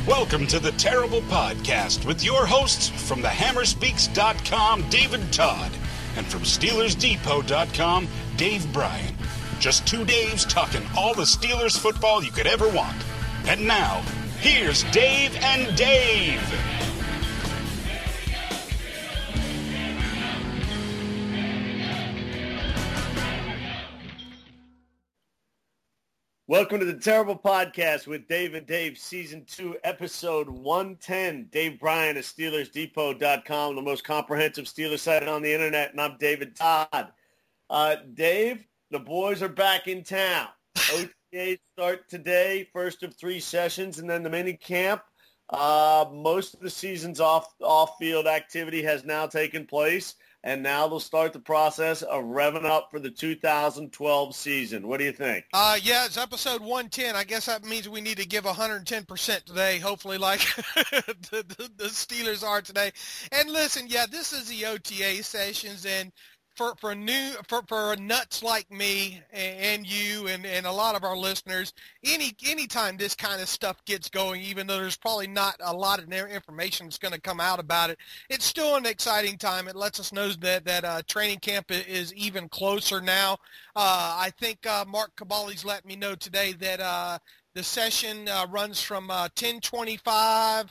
Welcome to the Terrible Podcast with your hosts from thehammerspeaks.com, David Todd, and from SteelersDepot.com, Dave Bryan. Just two Daves talking all the Steelers football you could ever want. And now, here's Dave and Dave. Welcome to the Terrible Podcast with Dave and Dave, Season 2, Episode 110. Dave Bryan of SteelersDepot.com, the most comprehensive Steelers site on the internet, and I'm David Todd. Dave, the boys are back in town. OTAs start today, first of 3 sessions, and then the mini camp. Most of the season's off-field activity has now taken place, and now they'll start the process of revving up for the 2012 season. What do you think? Yeah, it's episode 110. I guess that means we need to give 110% today, hopefully like the Steelers are today. And listen, yeah, this is the OTA sessions, and for nuts like me and you and a lot of our listeners, anytime this kind of stuff gets going, even though there's probably not a lot of information that's going to come out about it, it's still an exciting time. It lets us know that training camp is even closer now. I think Mark Kaboly's let me know today that the session runs from 10:25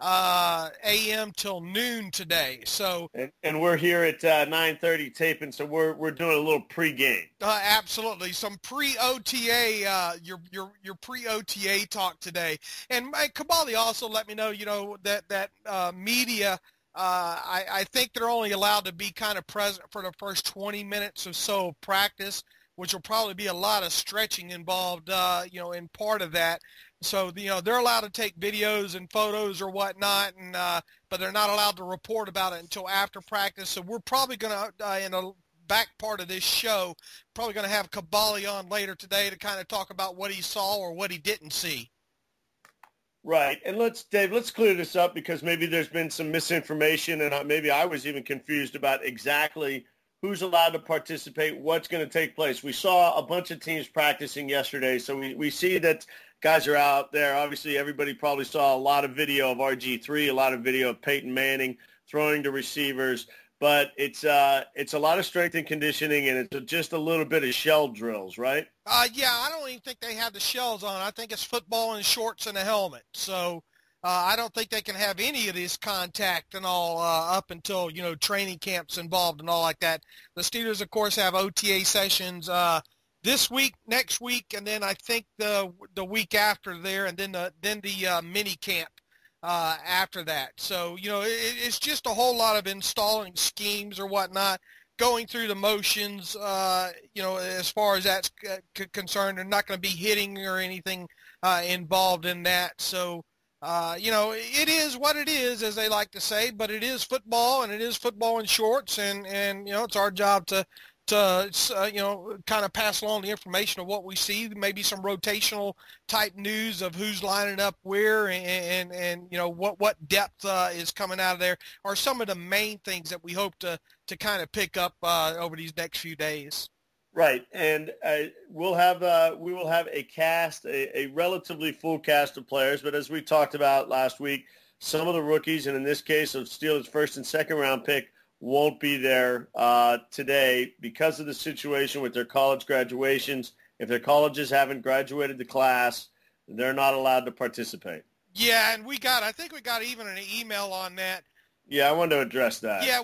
a.m. till noon today. So and we're here at 9:30 taping, so we're doing a little pregame. Absolutely, some pre-OTA, your pre-OTA talk today. And Kaboly also let me know, that media. I think they're only allowed to be kind of present for the first 20 minutes or so of practice, which will probably be a lot of stretching involved, in part of that. So, they're allowed to take videos and photos or whatnot, and but they're not allowed to report about it until after practice. So we're probably going to, in the back part of this show, probably going to have Kaboly on later today to kind of talk about what he saw or what he didn't see. Right. And Dave, let's clear this up because maybe there's been some misinformation, and maybe I was even confused about exactly who's allowed to participate, what's going to take place. We saw a bunch of teams practicing yesterday, so we see that guys are out there. Obviously, everybody probably saw a lot of video of RG3, a lot of video of Peyton Manning throwing to receivers, but it's a lot of strength and conditioning, and it's just a little bit of shell drills, right? Yeah, I don't even think they have the shells on. I think it's football and shorts and a helmet. So I don't think they can have any of this contact and all up until, training camps involved and all like that. The Steelers, of course, have OTA sessions this week, next week, and then I think the week after there, and then the mini camp after that. So, it's just a whole lot of installing schemes or whatnot, going through the motions, as far as that's concerned. They're not going to be hitting or anything involved in that. So, it is what it is, as they like to say, but it is football, and it is football in shorts, and it's our job to kind of pass along the information of what we see, maybe some rotational type news of who's lining up where and what depth is coming out of there are some of the main things that we hope to kind of pick up over these next few days. Right, and we will have a cast, a relatively full cast of players, but as we talked about last week, some of the rookies, and in this case of Steelers' first and second round pick, won't be there today because of the situation with their college graduations. If their colleges haven't graduated the class, they're not allowed to participate. Yeah, and I think we got even an email on that. Yeah, I wanted to address that. Yeah,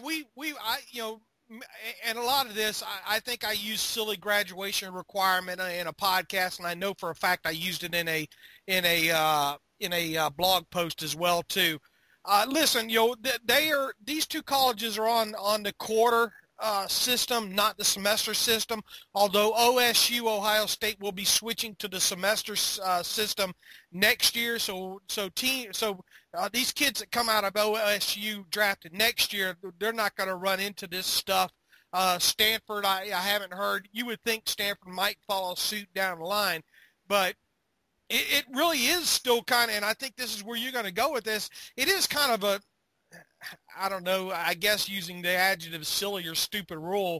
and a lot of this, I think I used silly graduation requirement in a podcast, and I know for a fact I used it in a blog post as well too. Listen, these two colleges are on the quarter system, not the semester system. Although OSU, Ohio State, will be switching to the semester system next year. So these kids that come out of OSU drafted next year, they're not going to run into this stuff. Stanford, I haven't heard. You would think Stanford might follow suit down the line, but it really is still kind of, and I think this is where you're going to go with this, it is kind of I don't know, I guess using the adjective silly or stupid rule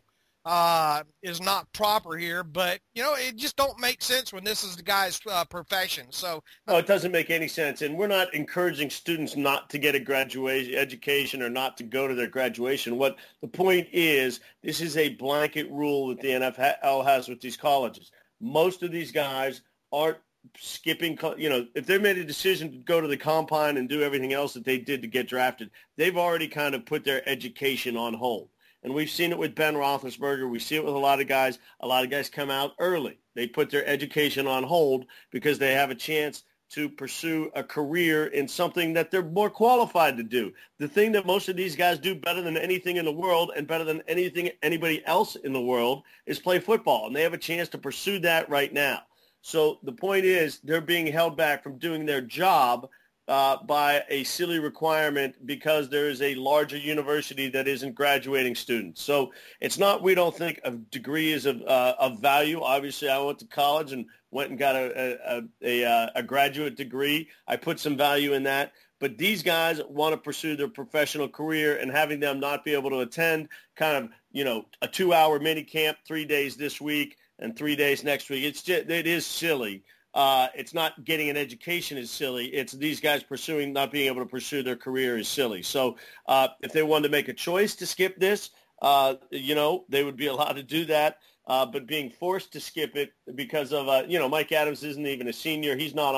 is not proper here, but it just don't make sense when this is the guy's profession. So no, it doesn't make any sense. And we're not encouraging students not to get a graduation education or not to go to their graduation. What the point is, this is a blanket rule that the NFL has with these colleges. Most of these guys aren't skipping, if they made a decision to go to the combine and do everything else that they did to get drafted, they've already kind of put their education on hold. And we've seen it with Ben Roethlisberger. We see it with a lot of guys. A lot of guys come out early. They put their education on hold because they have a chance to pursue a career in something that they're more qualified to do. The thing that most of these guys do better than anything in the world and better than anything anybody else in the world is play football. And they have a chance to pursue that right now. So the point is they're being held back from doing their job by a silly requirement because there is a larger university that isn't graduating students. So it's not we don't think a degree is of value. Obviously, I went to college and went and got a graduate degree. I put some value in that. But these guys want to pursue their professional career, and having them not be able to attend kind of, a 2-hour mini camp 3 days this week and 3 days next week, it is silly. It's not getting an education is silly. It's these guys not being able to pursue their career is silly. So if they wanted to make a choice to skip this, they would be allowed to do that. But being forced to skip it because of, Mike Adams isn't even a senior. He's not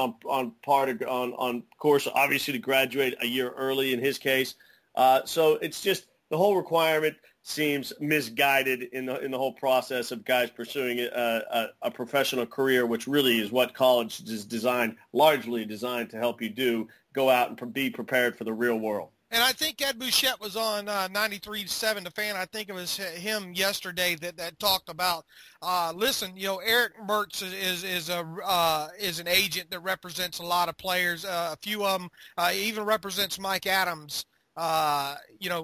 on course, obviously, to graduate a year early in his case. So it's just the whole requirement seems misguided in the whole process of guys pursuing a professional career, which really is what college is largely designed to help you do, go out and be prepared for the real world. And I think Ed Bouchette was on 93.7 The Fan. I think it was him yesterday that talked about, listen, Eric Mertz is an agent that represents a lot of players. A few of them even represents Mike Adams. As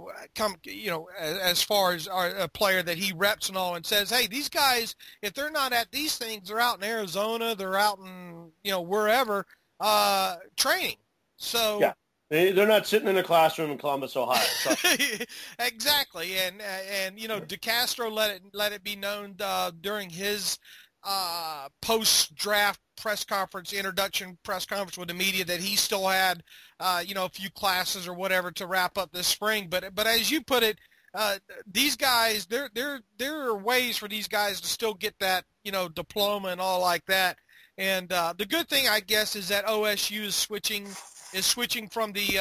far as a player that he reps and all, and says, hey, these guys, if they're not at these things, they're out in Arizona, they're out in, wherever, training. So yeah. They're not sitting in a classroom in Columbus, Ohio. So. Exactly, and DeCastro let it be known during his post-draft introduction press conference with the media that he still had, a few classes or whatever to wrap up this spring. But as you put it, these guys, there are ways for these guys to still get that, diploma and all like that. And the good thing, I guess, is that OSU is switching from the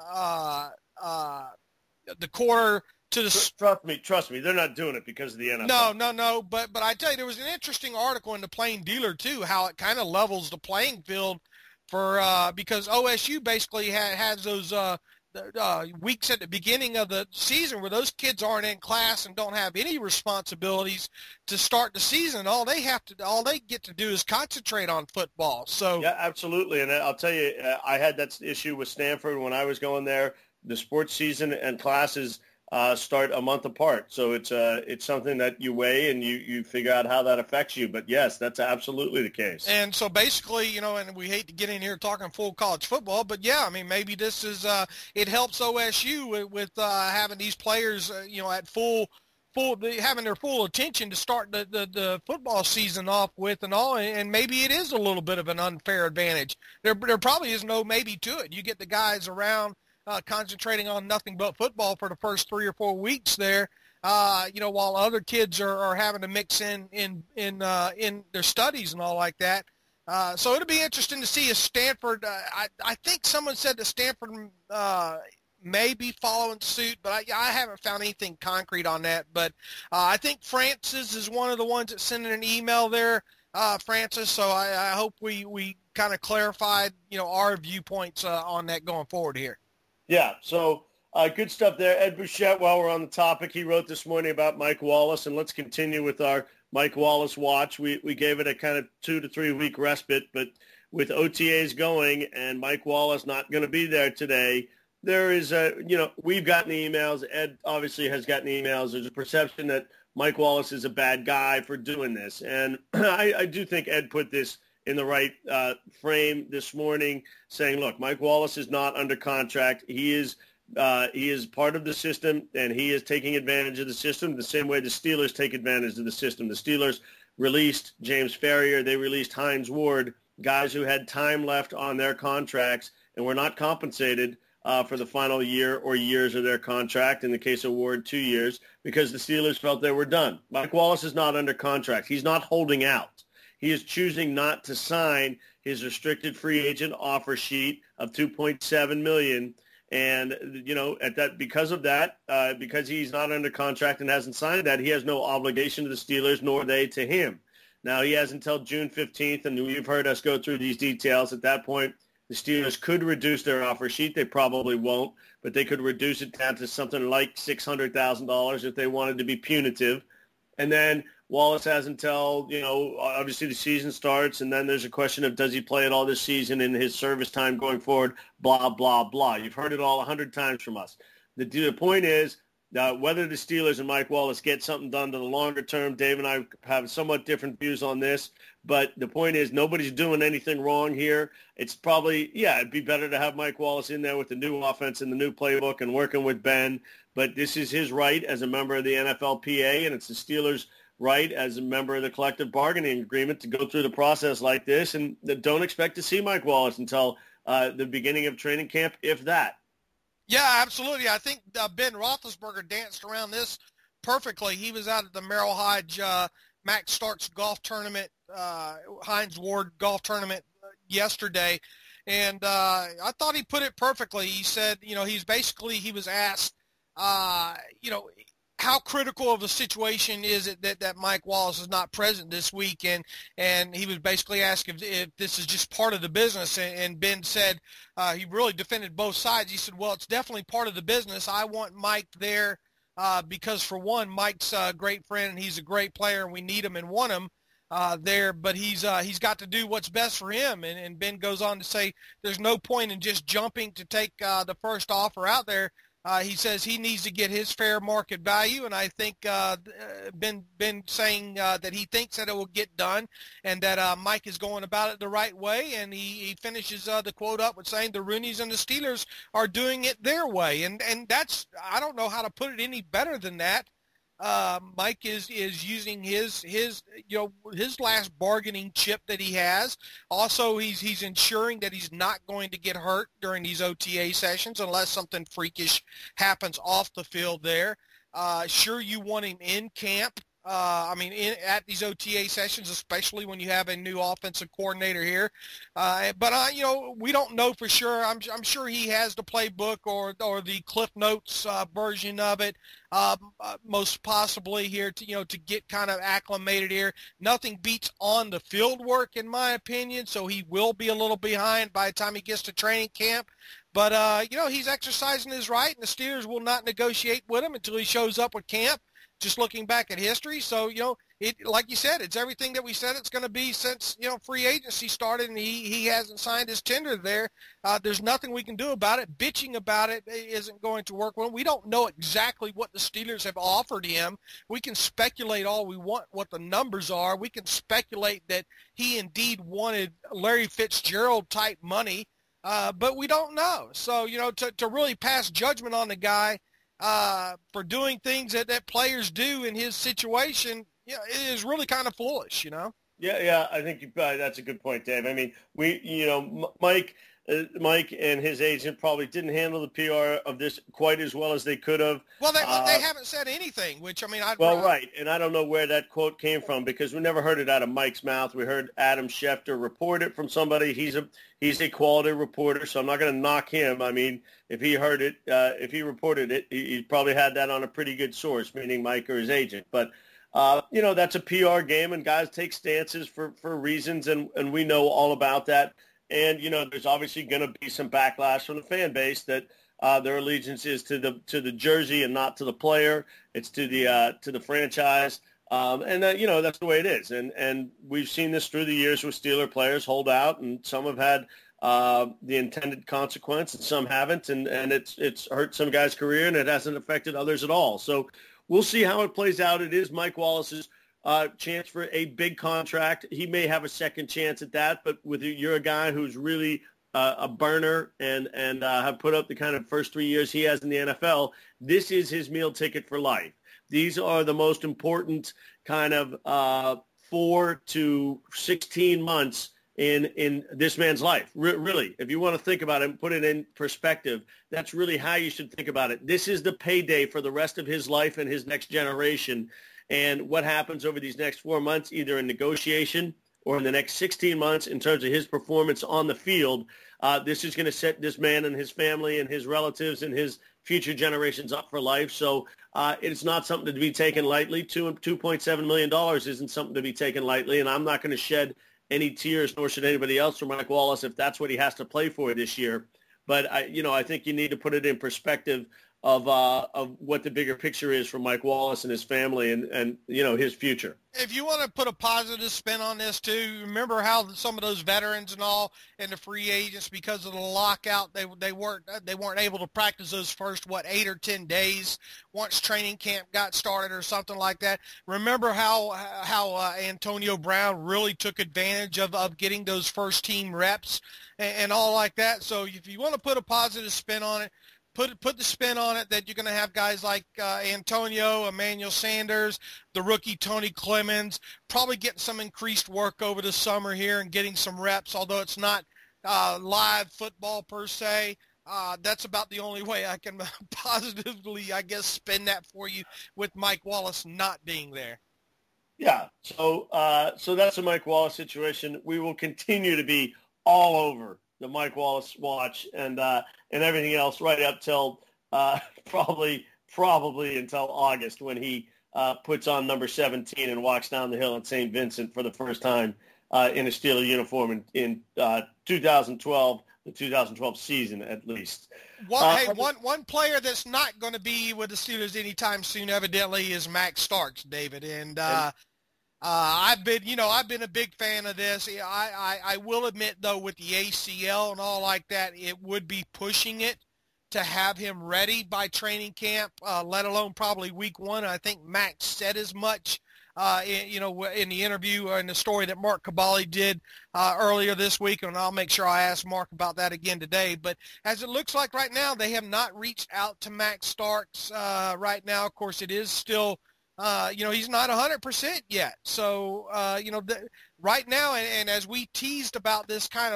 quarter to the. Trust me, they're not doing it because of the NFL. No. But I tell you, there was an interesting article in the Plain Dealer too, how it kind of levels the playing field for because OSU basically has those weeks at the beginning of the season where those kids aren't in class and don't have any responsibilities to start the season. All they get to do is concentrate on football. So yeah, absolutely. And I'll tell you, I had that issue with Stanford when I was going there. The sports season and classes start a month apart. So it's something that you weigh and you figure out how that affects you. But yes, that's absolutely the case. And so basically, and we hate to get in here talking full college football, but yeah, I mean, maybe this is, it helps OSU with having these players, at having their full attention to start the football season off with and all. And maybe it is a little bit of an unfair advantage. There probably is no maybe to it. You get the guys around, concentrating on nothing but football for the first 3 or 4 weeks there, while other kids are having to mix in their studies and all like that. So it'll be interesting to see if Stanford, I think someone said that Stanford may be following suit, but I haven't found anything concrete on that. But I think Francis is one of the ones that's sending an email there, Francis. So I hope we kind of clarified, our viewpoints on that going forward here. Yeah, so good stuff there. Ed Bouchette, while we're on the topic, he wrote this morning about Mike Wallace, and let's continue with our Mike Wallace watch. We gave it a kind of 2 to 3 week respite, but with OTAs going and Mike Wallace not going to be there today, there is we've gotten emails. Ed obviously has gotten emails. There's a perception that Mike Wallace is a bad guy for doing this, and I do think Ed put this in the right frame this morning, saying, look, Mike Wallace is not under contract. He is He is part of the system, and he is taking advantage of the system the same way the Steelers take advantage of the system. The Steelers released James Farrior. They released Hines Ward, guys who had time left on their contracts and were not compensated for the final year or years of their contract. In the case of Ward, 2 years, because the Steelers felt they were done. Mike Wallace is not under contract. He's not holding out. He is choosing not to sign his restricted free agent offer sheet of $2.7 million. And, because of that, because he's not under contract and hasn't signed that, he has no obligation to the Steelers, nor they to him. Now, he has until June 15th, and you've heard us go through these details. At that point, the Steelers could reduce their offer sheet. They probably won't, but they could reduce it down to something like $600,000 if they wanted to be punitive. And then Wallace has until, obviously the season starts, and then there's a question of does he play it all this season in his service time going forward, blah, blah, blah. You've heard it all 100 times from us. The point is whether the Steelers and Mike Wallace get something done to the longer term. Dave and I have somewhat different views on this, but the point is nobody's doing anything wrong here. It's probably, it'd be better to have Mike Wallace in there with the new offense and the new playbook and working with Ben, but this is his right as a member of the NFLPA, and it's the Steelers' right as a member of the collective bargaining agreement to go through the process like this, and don't expect to see Mike Wallace until the beginning of training camp, if that. Yeah, absolutely. I think Ben Roethlisberger danced around this perfectly. He was out at the Merrill Hodge Max Starks golf tournament, Hines Ward golf tournament yesterday, and I thought he put it perfectly. He said, he was asked, how critical of a situation is it that Mike Wallace is not present this week? And he was basically asked if this is just part of the business. And Ben said he really defended both sides. He said, well, it's definitely part of the business. I want Mike there because, for one, Mike's a great friend and he's a great player, and we need him and want him there. But he's got to do what's best for him. And Ben goes on to say there's no point in just jumping to take the first offer out there. He says he needs to get his fair market value, and I think Ben saying that he thinks that it will get done and that Mike is going about it the right way, and he finishes the quote up with saying the Rooneys and the Steelers are doing it their way, and that's, I don't know how to put it any better than that. Mike is using his last bargaining chip that he has. Also, he's ensuring that he's not going to get hurt during these OTA sessions unless something freakish happens off the field there. Sure, you want him in camp. At these OTA sessions, especially when you have a new offensive coordinator here. But we don't know for sure. I'm sure he has the playbook or the Cliff Notes version of it, most possibly here to get kind of acclimated here. Nothing beats on the field work, in my opinion, so he will be a little behind by the time he gets to training camp. But, he's exercising his right, and the Steelers will not negotiate with him until he shows up at camp. Just looking back at history. So, like you said, it's everything that we said it's going to be since, free agency started, and he hasn't signed his tender there. There's nothing we can do about it. Bitching about it isn't going to work. Well, we don't know exactly what the Steelers have offered him. We can speculate all we want what the numbers are. We can speculate that he indeed wanted Larry Fitzgerald type money, but we don't know. So, to really pass judgment on the guy for doing things that players do in his situation, it is really kind of foolish, Yeah, I think that's a good point, Dave. I mean, Mike and his agent probably didn't handle the PR of this quite as well as they could have. Well, they haven't said anything, which, right, and I don't know where that quote came from because we never heard it out of Mike's mouth. We heard Adam Schefter report it from somebody. He's a quality reporter, so I'm not going to knock him. I mean, if he heard it, if he reported it, he probably had that on a pretty good source, meaning Mike or his agent. But, that's a PR game, and guys take stances for reasons, and we know all about that. And, there's obviously going to be some backlash from the fan base that their allegiance is to the jersey and not to the player. It's to the franchise. And that's the way it is. And we've seen this through the years with Steeler players hold out, and some have had the intended consequence and some haven't. And it's hurt some guys' career, and it hasn't affected others at all. So we'll see how it plays out. It is Mike Wallace's chance for a big contract. He may have a second chance at that, but you're a guy who's really a burner and have put up the kind of first 3 years he has in the NFL, this is his meal ticket for life. These are the most important kind of 4 to 16 months in this man's life. Really, if you want to think about it and put it in perspective, that's really how you should think about it. This is the payday for the rest of his life and his next generation. And what happens over these next 4 months, either in negotiation or in the next 16 months in terms of his performance on the field, this is going to set this man and his family and his relatives and his future generations up for life. So it's not something to be taken lightly. $2.7 million isn't something to be taken lightly, and I'm not going to shed any tears, nor should anybody else, for Mike Wallace if that's what he has to play for this year. But I think you need to put it in perspective of what the bigger picture is for Mike Wallace and his family and his future. If you want to put a positive spin on this too, remember how some of those veterans and all and the free agents, because of the lockout, they weren't able to practice those first 8 or 10 days once training camp got started or something like that. Remember how Antonio Brown really took advantage of getting those first team reps and all like that. So if you want to put a positive spin on it, Put the spin on it that you're going to have guys like Antonio, Emmanuel Sanders, the rookie Tony Clemens, probably getting some increased work over the summer here and getting some reps, although it's not live football per se. That's about the only way I can positively, I guess, spin that for you with Mike Wallace not being there. Yeah, so that's a Mike Wallace situation. We will continue to be all over the Mike Wallace watch and everything else right up till probably until August when he puts on number 17 and walks down the hill at St. Vincent for the first time in a Steeler uniform in 2012, the 2012 season at least. One player that's not going to be with the Steelers anytime soon evidently is Max Starks, David, and I've been a big fan of this. I will admit, though, with the ACL and all like that, it would be pushing it to have him ready by training camp, let alone probably week 1. I think Max said as much, in the interview or in the story that Mark Cabali did earlier this week, and I'll make sure I ask Mark about that again today. But as it looks like right now, they have not reached out to Max Starks right now. Of course, it is still he's not 100% yet. So, right now, and as we teased about this kind of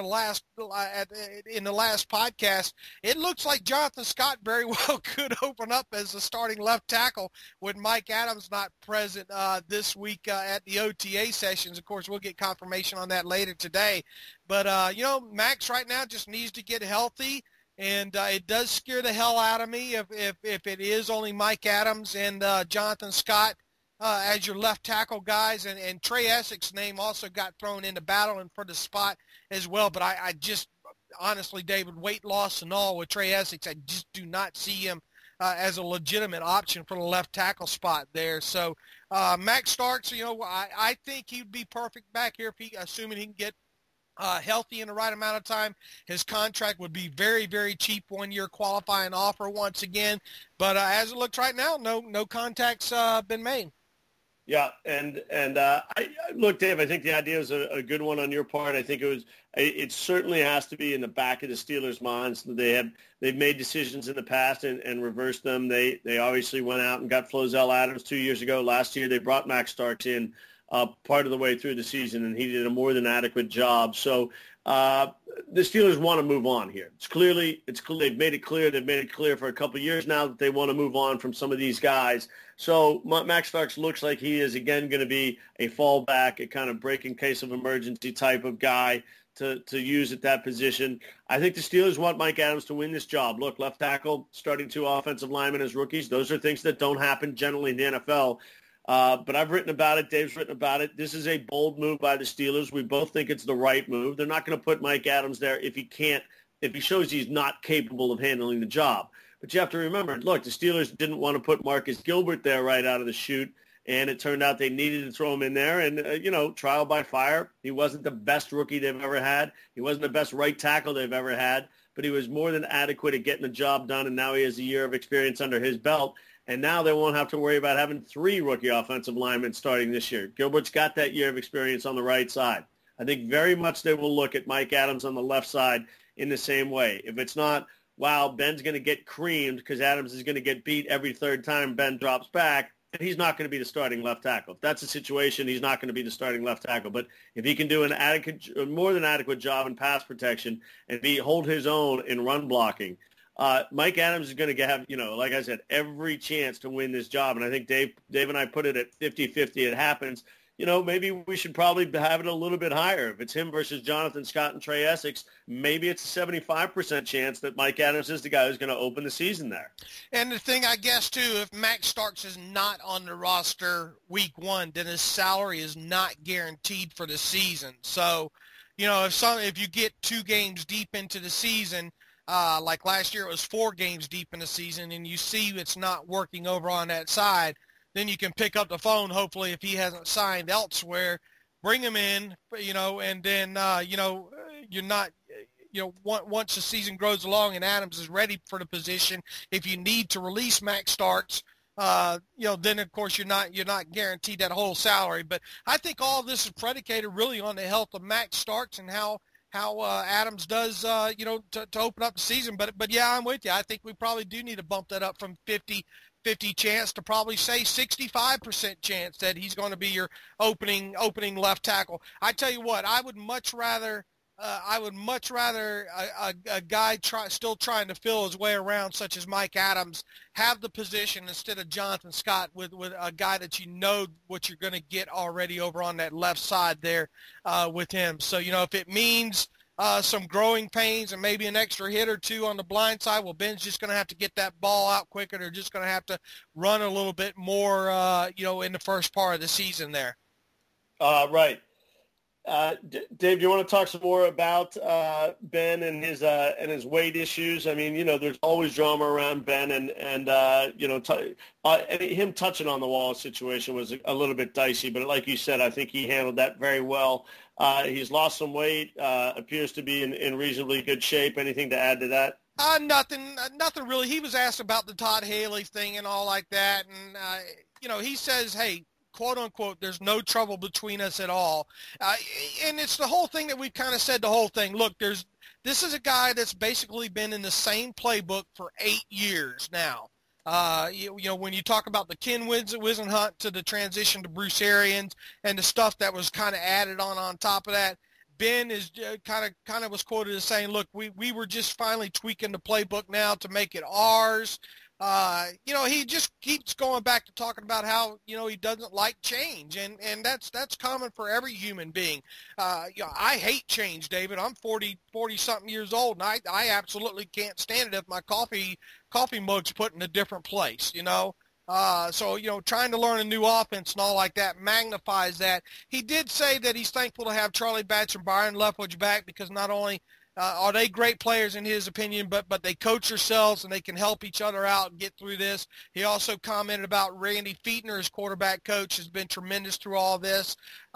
in the last podcast, it looks like Jonathan Scott very well could open up as the starting left tackle with Mike Adams not present this week at the OTA sessions. Of course, we'll get confirmation on that later today. But, Max right now just needs to get healthy. And it does scare the hell out of me if it is only Mike Adams and Jonathan Scott as your left tackle guys. And Trey Essex's name also got thrown into battle and for the spot as well. But I just, honestly, David, weight loss and all with Trey Essex, I just do not see him as a legitimate option for the left tackle spot there. So Max Starks, I think he'd be perfect back here assuming he can get healthy in the right amount of time. His contract would be very, very cheap, 1-year qualifying offer once again. But as it looks right now, no contact's been made. Yeah, and look, Dave, I think the idea is a good one on your part. I think it certainly has to be in the back of the Steelers' minds. They've made decisions in the past and reversed them. They obviously went out and got Flozell Adams 2 years ago. Last year they brought Max Starks in part of the way through the season, and he did a more than adequate job. So the Steelers want to move on here. They've made it clear. They've made it clear for a couple of years now that they want to move on from some of these guys. So Max Starks looks like he is again going to be a fallback, a kind of break in case of emergency type of guy to use at that position. I think the Steelers want Mike Adams to win this job. Look, left tackle, starting 2 offensive linemen as rookies. Those are things that don't happen generally in the NFL. But I've written about it. Dave's written about it. This is a bold move by the Steelers. We both think it's the right move. They're not going to put Mike Adams there if he shows he's not capable of handling the job. But you have to remember, look, the Steelers didn't want to put Marcus Gilbert there right out of the chute, and it turned out they needed to throw him in there. And, trial by fire. He wasn't the best rookie they've ever had. He wasn't the best right tackle they've ever had, but he was more than adequate at getting the job done, and now he has a year of experience under his belt. And now they won't have to worry about having 3 rookie offensive linemen starting this year. Gilbert's got that year of experience on the right side. I think very much they will look at Mike Adams on the left side in the same way. If it's not, wow, Ben's going to get creamed because Adams is going to get beat every third time Ben drops back, and he's not going to be the starting left tackle. If that's the situation, he's not going to be the starting left tackle. But if he can do an adequate, more than adequate job in pass protection and hold his own in run blocking, Mike Adams is going to have, like I said, every chance to win this job. And I think Dave and I put it at 50-50. It happens. Maybe we should probably have it a little bit higher. If it's him versus Jonathan Scott and Trey Essex, maybe it's a 75% chance that Mike Adams is the guy who's going to open the season there. And the thing, I guess, too, if Max Starks is not on the roster week one, then his salary is not guaranteed for the season. So, if you get 2 games deep into the season, like last year it was 4 games deep in the season, and you see it's not working over on that side, then you can pick up the phone, hopefully, if he hasn't signed elsewhere, bring him in, and then, you're not, once the season grows along and Adams is ready for the position, if you need to release Max Starks, then of course you're not guaranteed that whole salary. But I think all of this is predicated really on the health of Max Starks and how Adams does, to open up the season. But yeah, I'm with you. I think we probably do need to bump that up from 50 chance to probably say 65% chance that he's going to be your opening left tackle. I tell you what, I would much rather a guy still trying to fill his way around, such as Mike Adams, have the position instead of Jonathan Scott with a guy that what you're going to get already over on that left side there with him. So, if it means some growing pains and maybe an extra hit or 2 on the blind side, well, Ben's just going to have to get that ball out quicker. They're just going to have to run a little bit more, in the first part of the season there. Right. Dave, do you want to talk some more about Ben and his weight issues? I mean, there's always drama around Ben, and him touching on the wall situation was a little bit dicey. But like you said, I think he handled that very well. He's lost some weight, appears to be in reasonably good shape. Anything to add to that? Nothing really. He was asked about the Todd Haley thing and all like that, and he says, hey, quote unquote, there's no trouble between us at all. And it's the whole thing that we've kind of said the whole thing. Look, this is a guy that's basically been in the same playbook for 8 years now. When you talk about the Ken Whisenhunt to the transition to Bruce Arians and the stuff that was kind of added on top of that, Ben is kind of was quoted as saying, look, we were just finally tweaking the playbook now to make it ours. He just keeps going back to talking about how, he doesn't like change. And that's common for every human being. I hate change, David. I'm 40 something years old, and I absolutely can't stand it if my coffee mug's put in a different place, So, trying to learn a new offense and all like that magnifies that. He did say that he's thankful to have Charlie Batch and Byron Leftwich back because not only are they great players in his opinion, but they coach themselves and they can help each other out and get through this. He also commented about Randy Fiedner, his quarterback coach, has been tremendous through all this.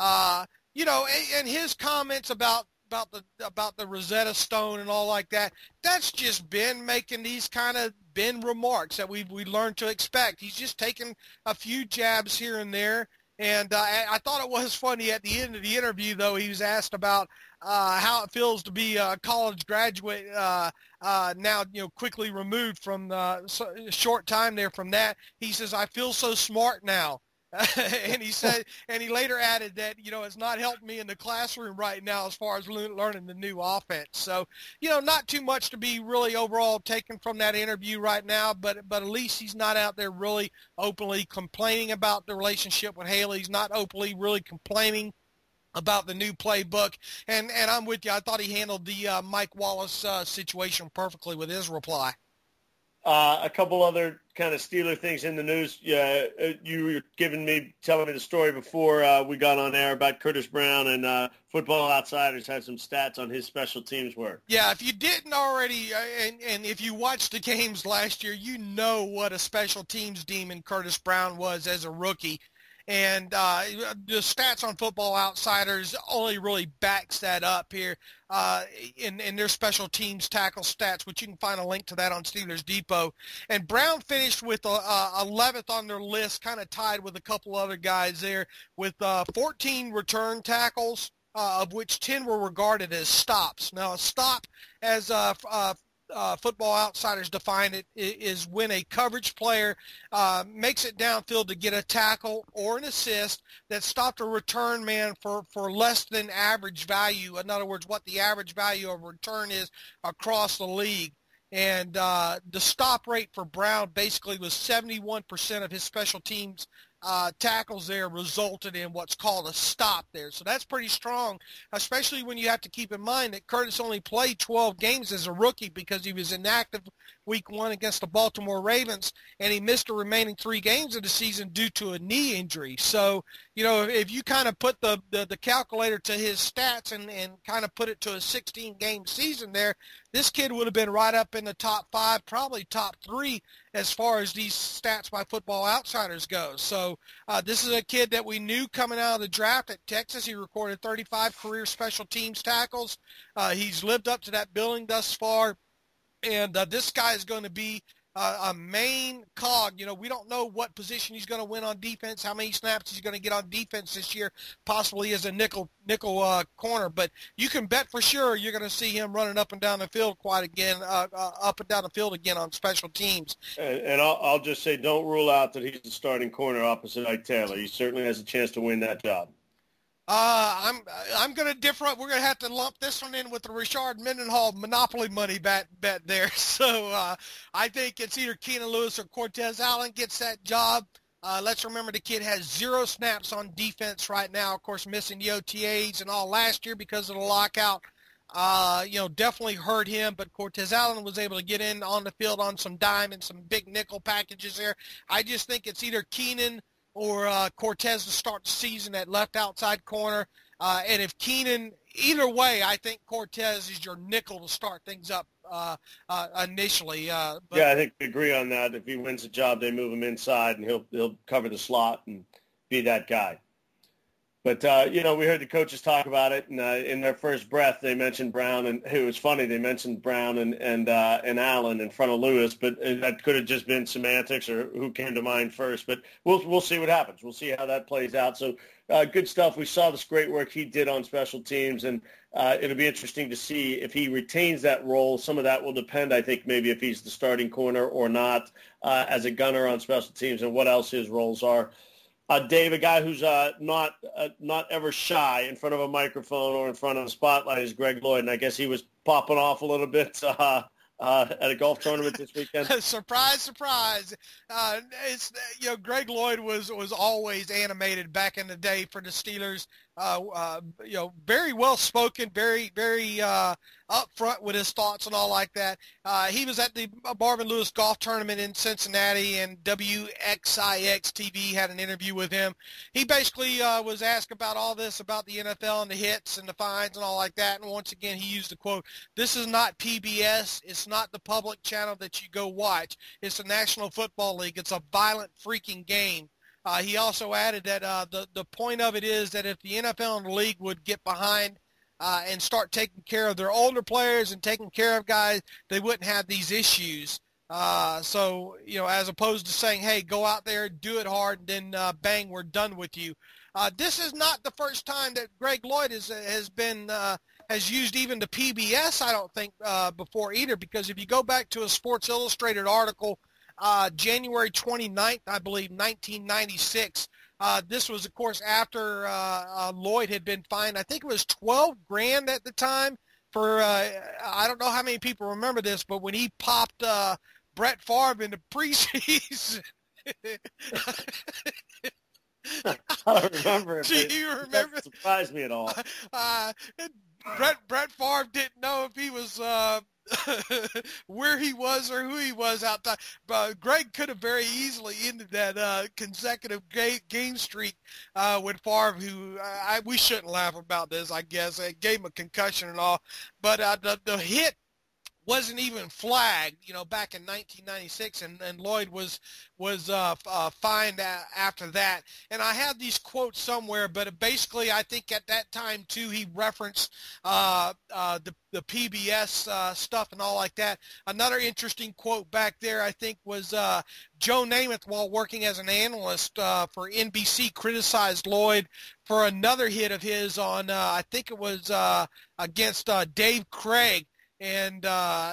And his comments about the Rosetta Stone and all like that, that's just Ben making these kind of Ben remarks that we learned to expect. He's just taking a few jabs here and there. And I thought it was funny at the end of the interview, though, he was asked about how it feels to be a college graduate now, quickly removed from short time there from that. He says, I feel so smart now. And he said, and he later added that, it's not helping me in the classroom right now as far as learning the new offense. So, not too much to be really overall taken from that interview right now, but at least he's not out there really openly complaining about the relationship with Haley. He's not openly really complaining about the new playbook. And I'm with you. I thought he handled the Mike Wallace situation perfectly with his reply. A couple other kind of Steeler things in the news. You were telling me the story before we got on air about Curtis Brown, and Football Outsiders had some stats on his special teams work. Yeah, if you didn't already, and if you watched the games last year, you know what a special teams demon Curtis Brown was as a rookie. And the stats on Football Outsiders only really backs that up here in their special teams tackle stats, which you can find a link to that on Steelers Depot. And Brown finished with 11th on their list, kind of tied with a couple other guys there, with 14 return tackles of which 10 were regarded as stops. Now, a stop, as Football Outsiders define it, is when a coverage player makes it downfield to get a tackle or an assist that stopped a return man for less than average value. In other words, what the average value of a return is across the league. And the stop rate for Brown basically was 71% of his special teams tackles there resulted in what's called a stop there. So that's pretty strong, especially when you have to keep in mind that Curtis only played 12 games as a rookie because he was inactive week 1 against the Baltimore Ravens, and he missed the remaining 3 games of the season due to a knee injury. So, you know, if you kind of put the calculator to his stats and kind of put it to a 16-game season there, this kid would have been right up in the top 5, probably top 3 as far as these stats by Football Outsiders go. So this is a kid that we knew coming out of the draft at Texas. He recorded 35 career special teams tackles. He's lived up to that billing thus far. And this guy is going to be a main cog. You know, we don't know what position he's going to win on defense, how many snaps he's going to get on defense this year, possibly as a nickel corner. But you can bet for sure you're going to see him running up and down the field up and down the field again on special teams. And I'll just say, don't rule out that he's the starting corner opposite Ike Taylor. He certainly has a chance to win that job. I'm going to differ. We're going to have to lump this one in with the Rashard Mendenhall monopoly money bet there. So I think it's either Keenan Lewis or Cortez Allen gets that job. Let's remember the kid has 0 snaps on defense right now. Of course, missing the OTAs and all last year because of the lockout. Definitely hurt him, but Cortez Allen was able to get in on the field on some dime and some big nickel packages there. I just think it's either Keenan or Cortez to start the season at left outside corner. And if Keenan, either way, I think Cortez is your nickel to start things up initially. Yeah, I think we agree on that. If he wins the job, they move him inside, and he'll cover the slot and be that guy. But, we heard the coaches talk about it, and in their first breath, they mentioned Brown, and it was funny, they mentioned Brown and Allen in front of Lewis, but that could have just been semantics or who came to mind first. But we'll see what happens. We'll see how that plays out. So good stuff. We saw this great work he did on special teams, and it'll be interesting to see if he retains that role. Some of that will depend, I think, maybe if he's the starting corner or not as a gunner on special teams and what else his roles are. Dave, a guy who's not ever shy in front of a microphone or in front of a spotlight is Greg Lloyd, and I guess he was popping off a little bit at a golf tournament this weekend. Surprise, surprise! Greg Lloyd was always animated back in the day for the Steelers. Very well spoken, very upfront with his thoughts and all like that. He was at the Marvin Lewis Golf Tournament in Cincinnati, and WXIX TV had an interview with him. He basically was asked about all this, about the NFL and the hits and the fines and all like that. And once again, he used the quote, "This is not PBS. It's not the public channel that you go watch. It's the National Football League. It's a violent freaking game." He also added that the point of it is that if the NFL and the league would get behind and start taking care of their older players and taking care of guys, they wouldn't have these issues. So, as opposed to saying, hey, go out there, do it hard, and then bang, we're done with you. This is not the first time that Greg Lloyd has used even the PBS, I don't think, before either, because if you go back to a Sports Illustrated article, January 29th, I believe, 1996. This was, of course, after Lloyd had been fined. I think it was $12,000 at the time for, I don't know how many people remember this, but when he popped Brett Favre in the preseason. I don't remember. Do you remember? That surprised me at all. Brett Favre didn't know if he was where he was or who he was outside. But Greg could have very easily ended that consecutive game streak with Favre, who we shouldn't laugh about this, I guess. It gave him a concussion and all. But the hit wasn't even flagged, back in 1996, and Lloyd was fined after that. And I have these quotes somewhere, but basically I think at that time too he referenced the PBS stuff and all like that. Another interesting quote back there I think was Joe Namath, while working as an analyst for NBC, criticized Lloyd for another hit of his on I think it was against Dave Craig. And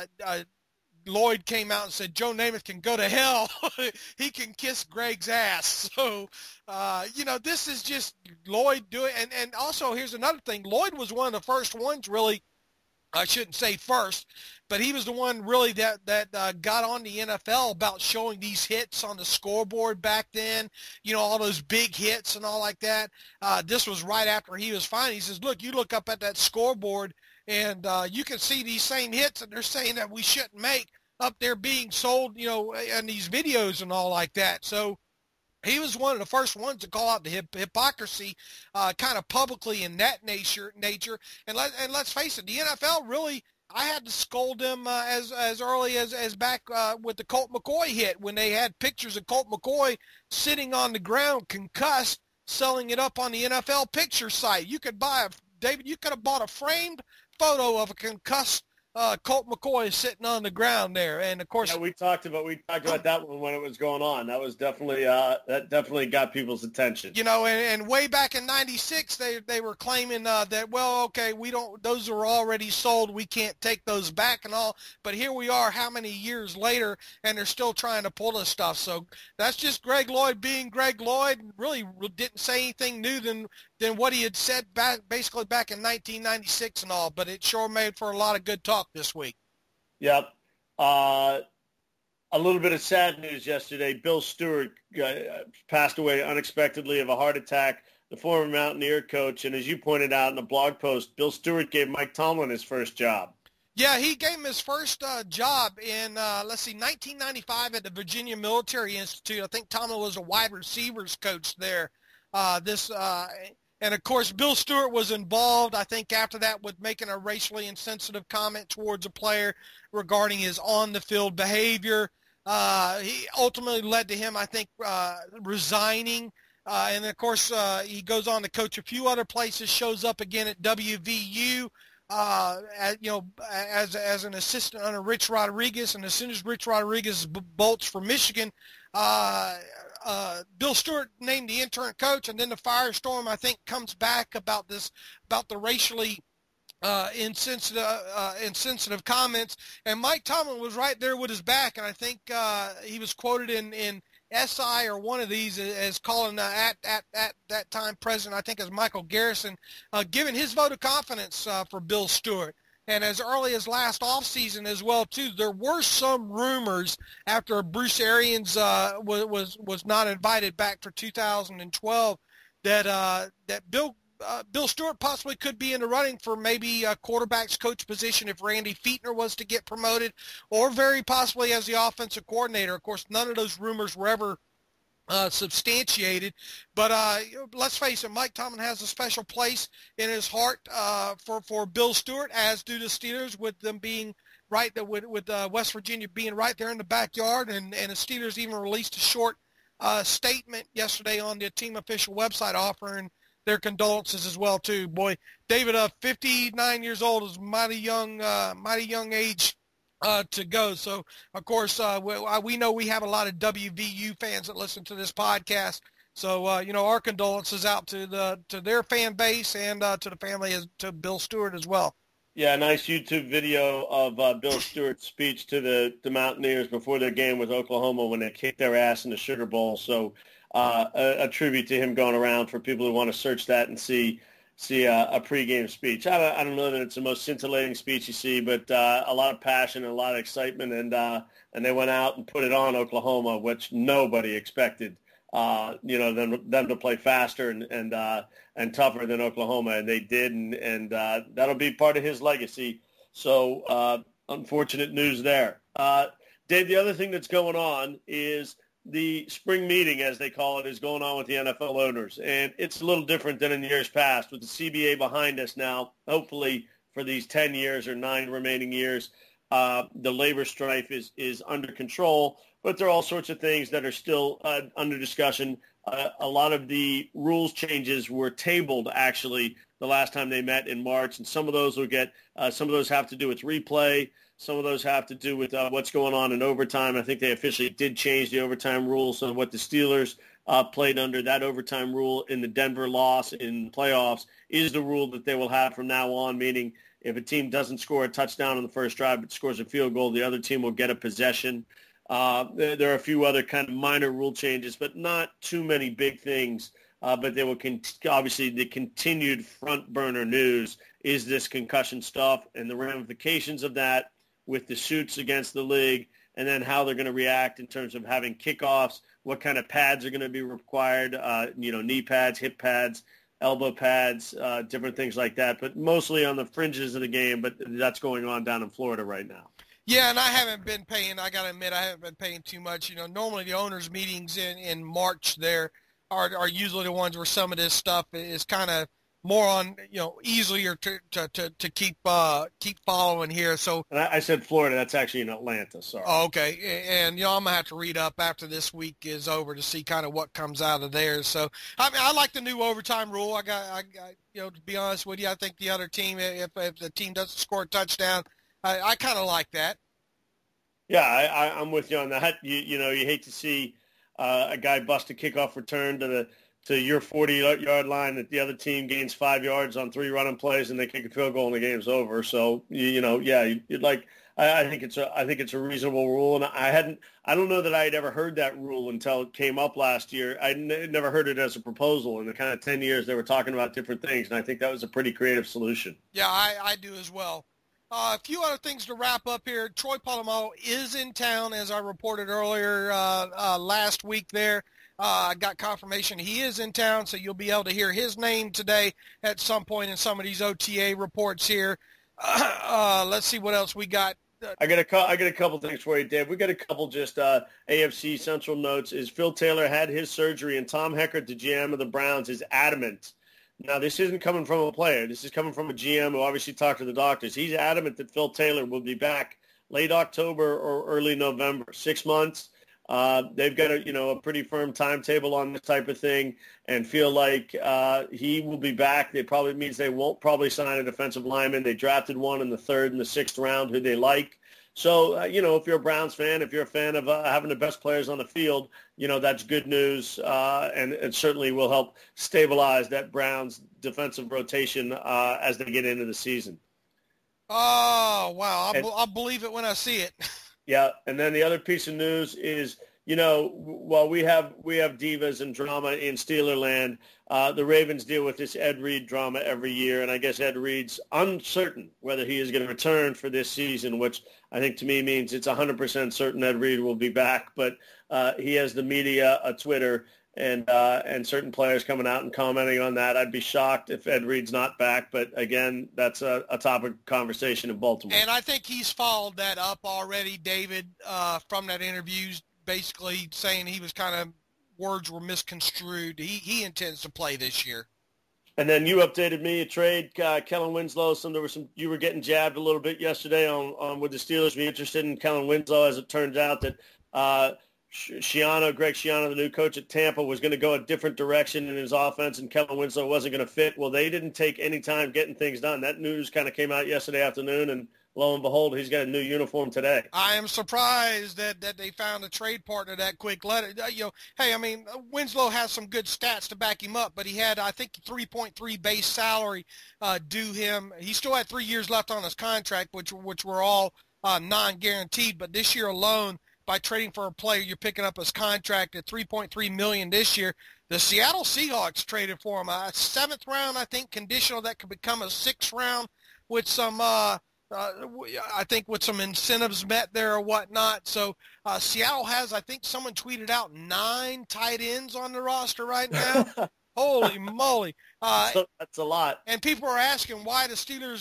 Lloyd came out and said, Joe Namath can go to hell. He can kiss Greg's ass. So, this is just Lloyd doing. And also, here's another thing. Lloyd was one of the first ones really, I shouldn't say first, but he was the one really that got on the NFL about showing these hits on the scoreboard back then, all those big hits and all like that. This was right after he was fined. He says, look, you look up at that scoreboard, and you can see these same hits that they're saying that we shouldn't make up there being sold, in these videos and all like that. So he was one of the first ones to call out the hypocrisy kind of publicly in that nature. And let's face it, the NFL really, I had to scold them as early as back with the Colt McCoy hit, when they had pictures of Colt McCoy sitting on the ground concussed, selling it up on the NFL picture site. You could David, you could have bought a framed photo of a concussed Colt McCoy sitting on the ground there, and of course, we talked about that one when it was going on. That was definitely got people's attention. And way back in '96, they were claiming that those are already sold, we can't take those back and all. But here we are, how many years later, and they're still trying to pull this stuff. So that's just Greg Lloyd being Greg Lloyd. Really didn't say anything new than what he had said basically back in 1996 and all. But it sure made for a lot of good talk this week. Yep. A little bit of sad news yesterday. Bill Stewart passed away unexpectedly of a heart attack, the former Mountaineer coach. And as you pointed out in a blog post, Bill Stewart gave Mike Tomlin his first job. Yeah, he gave him his first job in, 1995 at the Virginia Military Institute. I think Tomlin was a wide receivers coach there. And, of course, Bill Stewart was involved, I think, after that with making a racially insensitive comment towards a player regarding his on-the-field behavior. He ultimately led to him, I think, resigning. And, of course, he goes on to coach a few other places, shows up again at WVU, as an assistant under Rich Rodriguez. And as soon as Rich Rodriguez bolts for Michigan, Bill Stewart named the interim coach, and then the firestorm, I think, comes back about the racially insensitive comments. And Mike Tomlin was right there with his back, and I think he was quoted in SI or one of these as calling at that time president, I think, as Michael Garrison, giving his vote of confidence for Bill Stewart. And as early as last offseason as well, too, there were some rumors after Bruce Arians was not invited back for 2012 that Bill Stewart possibly could be in the running for maybe a quarterback's coach position if Randy Fichtner was to get promoted, or very possibly as the offensive coordinator. Of course, none of those rumors were ever substantiated, but let's face it, Mike Tomlin has a special place in his heart for Bill Stewart, as do the Steelers, with them being right there with West Virginia being right there in the backyard, and the Steelers even released a short statement yesterday on the team official website offering their condolences as well too. Boy, David, 59 years old is mighty young age to go. So, of course, we know we have a lot of WVU fans that listen to this podcast. So, our condolences out to their fan base and to the family, to Bill Stewart as well. Yeah, a nice YouTube video of Bill Stewart's speech to the Mountaineers before their game with Oklahoma when they kicked their ass in the Sugar Bowl. So a tribute to him going around for people who want to search that and see a pregame speech. I don't know that it's the most scintillating speech you see, but a lot of passion and a lot of excitement, and they went out and put it on Oklahoma, which nobody expected. Them to play faster and tougher than Oklahoma, and they did, and that'll be part of his legacy. So unfortunate news there. Dave, the other thing that's going on is the spring meeting, as they call it, is going on with the NFL owners, and it's a little different than in years past. With the CBA behind us now, hopefully for these 10 years or 9 remaining years, the labor strife is under control, but there are all sorts of things that are still under discussion. A lot of the rules changes were tabled, actually, the last time they met in March, and some of those will get some of those have to do with replay. Some of those have to do with what's going on in overtime. I think they officially did change the overtime rule, so what the Steelers played under, that overtime rule in the Denver loss in playoffs, is the rule that they will have from now on, meaning if a team doesn't score a touchdown on the first drive but scores a field goal, the other team will get a possession. There are a few other kind of minor rule changes, but not too many big things. But they will obviously the continued front burner news is this concussion stuff and the ramifications of that with the suits against the league, and then how they're going to react in terms of having kickoffs, what kind of pads are going to be required, knee pads, hip pads, elbow pads, different things like that, but mostly on the fringes of the game. But that's going on down in Florida right now. Yeah, and I haven't been paying, I got to admit, I haven't been paying too much. Normally the owners' meetings in March there are usually the ones where some of this stuff is kind of more on, easier to keep following here. So and I said Florida, that's actually in Atlanta, sorry. Oh, okay. And, I'm going to have to read up after this week is over to see kind of what comes out of there. So, I mean, I like the new overtime rule. I got to be honest with you, I think the other team, if the team doesn't score a touchdown, I kind of like that. Yeah, I'm with you on that. You hate to see a guy bust a kickoff return to your 40-yard line that the other team gains 5 yards on 3 running plays and they kick a field goal and the game's over. So you'd like. I think it's a reasonable rule, and I don't know that I had ever heard that rule until it came up last year. I never heard it as a proposal. In the kind of 10 years they were talking about different things, and I think that was a pretty creative solution. Yeah, I do as well. A few other things to wrap up here. Troy Polamalu is in town, as I reported earlier last week there. I got confirmation he is in town, so you'll be able to hear his name today at some point in some of these OTA reports here. Let's see what else we got. I got a couple things for you, Dave. We got a couple just AFC Central notes. Is Phil Taylor had his surgery, and Tom Heckert, the GM of the Browns, is adamant. Now, this isn't coming from a player. This is coming from a GM who obviously talked to the doctors. He's adamant that Phil Taylor will be back late October or early November, 6 months. They've got a pretty firm timetable on this type of thing and feel like he will be back. It probably means they won't probably sign a defensive lineman. They drafted one in the 3rd and the 6th round who they like. So, if you're a Browns fan, if you're a fan of having the best players on the field, that's good news, and it certainly will help stabilize that Browns defensive rotation as they get into the season. Oh, wow. I'll believe it when I see it. Yeah, and then the other piece of news is, while we have divas and drama in Steelerland, the Ravens deal with this Ed Reed drama every year, and I guess Ed Reed's uncertain whether he is going to return for this season, which I think to me means it's 100% certain Ed Reed will be back. But he has the media, Twitter, and certain players coming out and commenting on that. I'd be shocked if Ed Reed's not back, but again, that's a topic of conversation in Baltimore. And I think he's followed that up already, David, from that interview, basically saying he was kind of words were misconstrued. He intends to play this year. And then you updated me a trade, Kellen Winslow. You were getting jabbed a little bit yesterday on would the Steelers be interested in Kellen Winslow, as it turns out that Greg Schiano, the new coach at Tampa, was going to go a different direction in his offense, and Kellen Winslow wasn't going to fit. Well, they didn't take any time getting things done. That news kind of came out yesterday afternoon, and lo and behold, he's got a new uniform today. I am surprised that they found a trade partner that quick. Winslow has some good stats to back him up, but he had, I think, 3.3 base salary due him. He still had 3 years left on his contract, which were all non-guaranteed. But this year alone, by trading for a player, you're picking up his contract at $3.3 million this year. The Seattle Seahawks traded for him a 7th round, I think, conditional that could become a 6th round with some I think with some incentives met there or whatnot. So Seattle has, I think someone tweeted out, 9 tight ends on the roster right now. Holy moly. That's a lot. And people are asking why the Steelers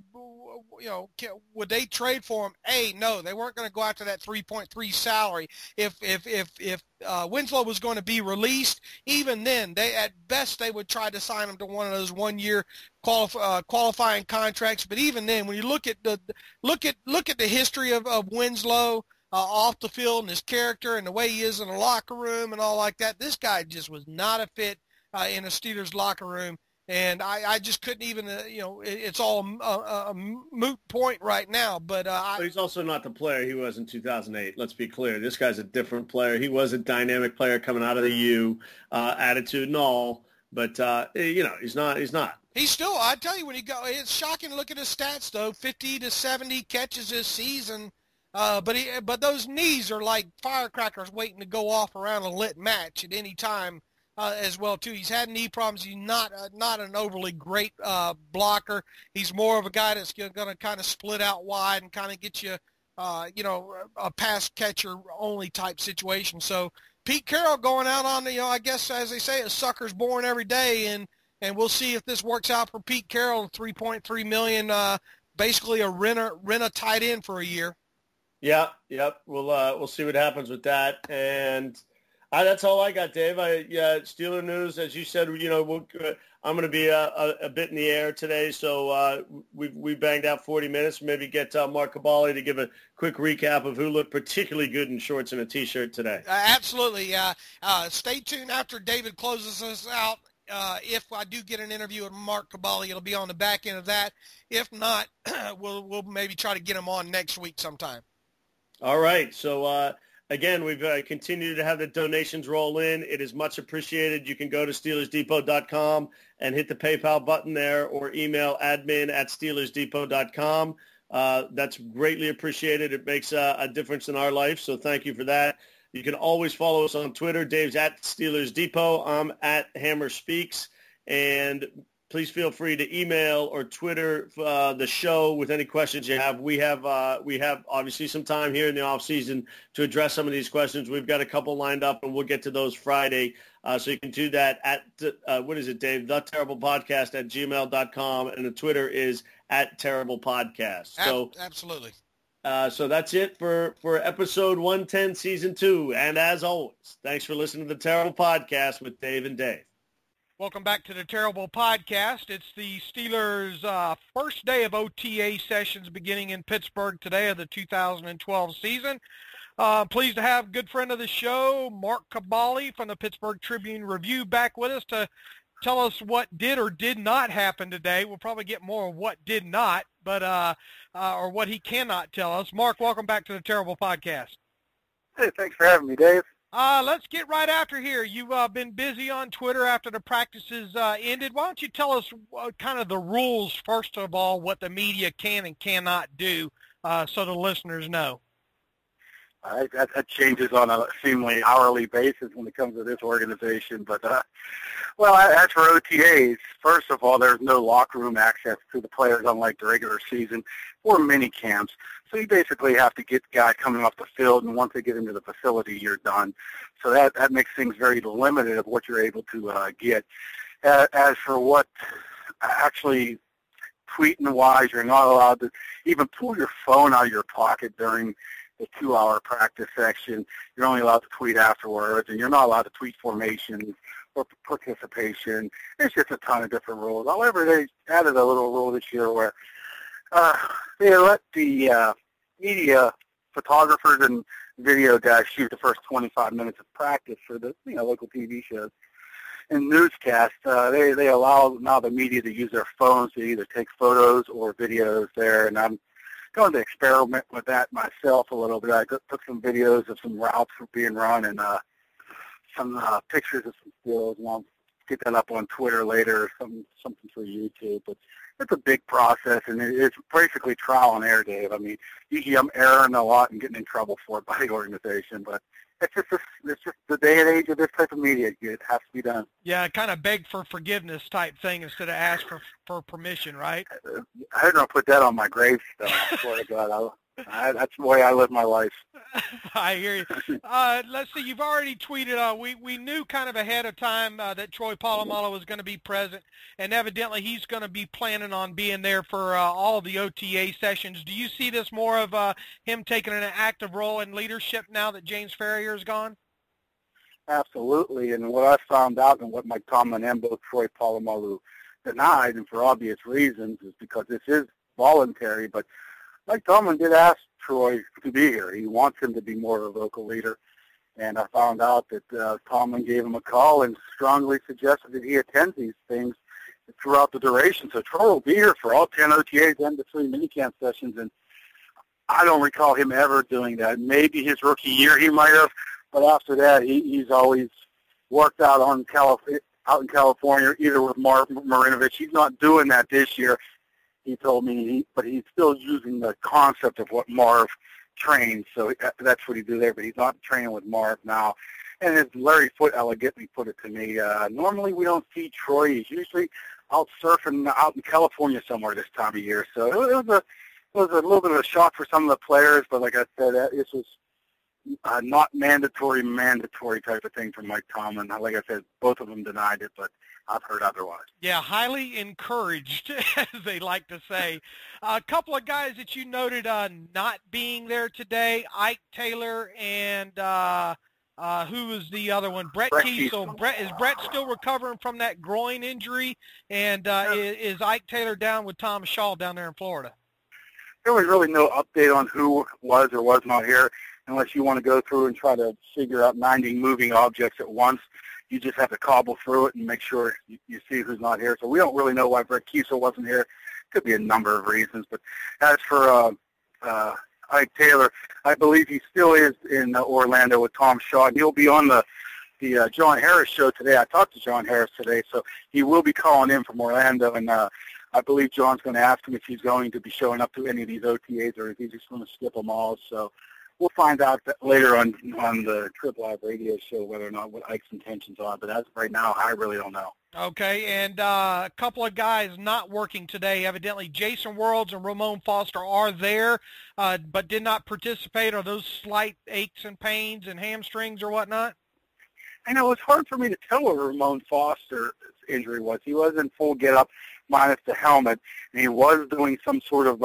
would they trade for him? No, they weren't going to go after that 3.3 salary. If Winslow was going to be released, even then, at best they would try to sign him to one of those 1-year qualifying contracts. But even then, when you look at the history of Winslow off the field and his character and the way he is in the locker room and all like that, this guy just was not a fit in a Steelers locker room. And I just couldn't even, it's all a moot point right now. But he's also not the player he was in 2008. Let's be clear. This guy's a different player. He was a dynamic player coming out of the U, attitude and all. But, he's not. He's still, I tell you, it's shocking to look at his stats, though. 50 to 70 catches this season. But those knees are like firecrackers waiting to go off around a lit match at any time. As well too. He's had knee problems. He's not an overly great blocker. He's more of a guy that's going to kind of split out wide and kind of get you, a pass catcher only type situation. So Pete Carroll going out on I guess as they say, a sucker's born every day, and we'll see if this works out for Pete Carroll. $3.3 million, basically a rent a tight end for a year. Yeah, yep. We'll see what happens with that. And that's all I got, Dave. Steeler news, as you said. I'm going to be a bit in the air today, so we banged out 40 minutes. Maybe get Mark Kaboly to give a quick recap of who looked particularly good in shorts and a T-shirt today. Absolutely. Stay tuned after David closes us out. If I do get an interview with Mark Kaboly, it'll be on the back end of that. If not, we'll maybe try to get him on next week sometime. All right. So. Again, we've continued to have the donations roll in. It is much appreciated. You can go to SteelersDepot.com and hit the PayPal button there, or email admin@SteelersDepot.com. That's greatly appreciated. It makes a difference in our life, so thank you for that. You can always follow us on Twitter. Dave's at Steelers Depot. I'm at Hammer Speaks. And please feel free to email or Twitter the show with any questions you have. We have obviously some time here in the off season to address some of these questions. We've got a couple lined up, and we'll get to those Friday. So you can do that at what is it, Dave? TheTerriblePodcast@gmail.com, and the Twitter is @TerriblePodcast. So absolutely. So that's it for episode 110, season 2. And as always, thanks for listening to the Terrible Podcast with Dave and Dave. Welcome back to the Terrible Podcast. It's the Steelers' first day of OTA sessions beginning in Pittsburgh today of the 2012 season. Pleased to have a good friend of the show, Mark Kaboly from the Pittsburgh Tribune Review, back with us to tell us what did or did not happen today. We'll probably get more of what did not, but or what he cannot tell us. Mark, welcome back to the Terrible Podcast. Hey, thanks for having me, Dave. Let's get right after here. You've been busy on Twitter after the practices ended. Why don't you tell us kind of the rules, first of all, what the media can and cannot do so the listeners know? That changes on a seemingly hourly basis when it comes to this organization. But, well, as for OTAs, first of all, there's no locker room access to the players, unlike the regular season or mini camps. So you basically have to get guys coming off the field, and once they get into the facility, you're done. So that makes things very limited of what you're able to get. As for what actually tweeting-wise, you're not allowed to even pull your phone out of your pocket during the 2-hour practice section. You're only allowed to tweet afterwards, and you're not allowed to tweet formations or participation. There's just a ton of different rules. However, they added a little rule this year where they let the media photographers and video guys shoot the first 25 minutes of practice for the local TV shows. In newscasts, they allow now the media to use their phones to either take photos or videos there, and I'm going to experiment with that myself a little bit. I took some videos of some routes being run and some pictures of some skills, and I'll get that up on Twitter later or something for YouTube. But it's a big process, and it's basically trial and error, Dave. I mean, usually I'm erring a lot and getting in trouble for it by the organization, but it's just the day and age of this type of media. It has to be done. Yeah, kind of beg for forgiveness type thing instead of ask for permission, right? I don't put that on my gravestone. I swear to God. That's the way I live my life. I hear you. Let's see. You've already tweeted. We knew kind of ahead of time that Troy Polamalu was going to be present, and evidently he's going to be planning on being there for all the OTA sessions. Do you see this more of him taking an active role in leadership now that James Ferrier is gone? Absolutely. And what I found out and what Mike Tomlin and both Troy Polamalu denied, and for obvious reasons, is because this is voluntary, but Mike Tomlin did ask Troy to be here. He wants him to be more of a vocal leader. And I found out that Tomlin gave him a call and strongly suggested that he attend these things throughout the duration. So Troy will be here for all 10 OTAs and between minicamp sessions. And I don't recall him ever doing that. Maybe his rookie year he might have, but after that he's always worked out in California, either with Marv Marinovich. He's not doing that this year. He told me, but he's still using the concept of what Marv trained, so that's what he do there, but he's not training with Marv now. And as Larry Foote elegantly put it to me, normally we don't see Troy. He's usually out surfing out in California somewhere this time of year. So it was a little bit of a shock for some of the players, but like I said, this was not mandatory type of thing from Mike Tomlin. Like I said, both of them denied it, but I've heard otherwise. Yeah, highly encouraged, as they like to say. A couple of guys that you noted not being there today, Ike Taylor and who was the other one? Brett Kiesel. Is Brett still recovering from that groin injury? And is Ike Taylor down with Tom Shaw down there in Florida? There was really no update on who was or was not here, unless you want to go through and try to figure out 90 moving objects at once. You just have to cobble through it and make sure you see who's not here. So we don't really know why Brett Kiesel wasn't here. Could be a number of reasons. But as for Ike Taylor, I believe he still is in Orlando with Tom Shaw. And he'll be on the John Harris show today. I talked to John Harris today, so he will be calling in from Orlando. And I believe John's going to ask him if he's going to be showing up to any of these OTAs or if he's just going to skip them all. So we'll find out later on the Trip Live radio show whether or not what Ike's intentions are. But as of right now, I really don't know. Okay, and a couple of guys not working today. Evidently, Jason Worlds and Ramon Foster are there, but did not participate. Are those slight aches and pains and hamstrings or whatnot? I know it's hard for me to tell what Ramon Foster's injury was. He was in full get-up minus the helmet, and he was doing some sort of